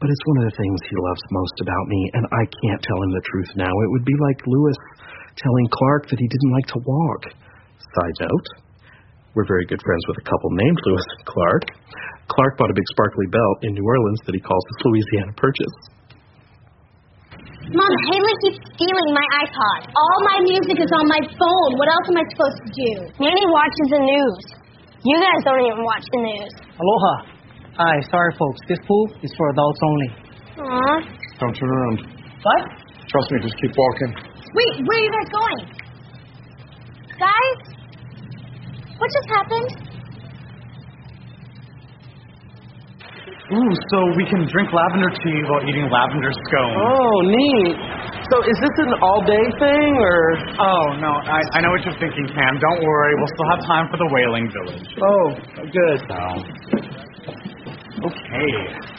But it's one of the things he loves most about me, and I can't tell him the truth now. It would be like Lewis telling Clark that he didn't like to walk. Side note, we're very good friends with a couple named Lewis and Clark. Clark bought a big sparkly belt in New Orleans that he calls his Louisiana Purchase. Mom, Haley keeps stealing my iPod. All my music is on my phone. What else am I supposed to do? Nanny watches the news. You guys don't even watch the news. Aloha. Hi, sorry folks. This pool is for adults only. Aw. Don't turn around. What? Trust me, just keep walking. Wait, where are you guys going? Guys? What just happened? Ooh, so we can drink lavender tea while eating lavender scone. Oh, neat. So is this an all-day thing, or? Oh, no, I know what you're thinking, Cam. Don't worry, we'll still have time for the Whaling Village. Oh, good. So, okay.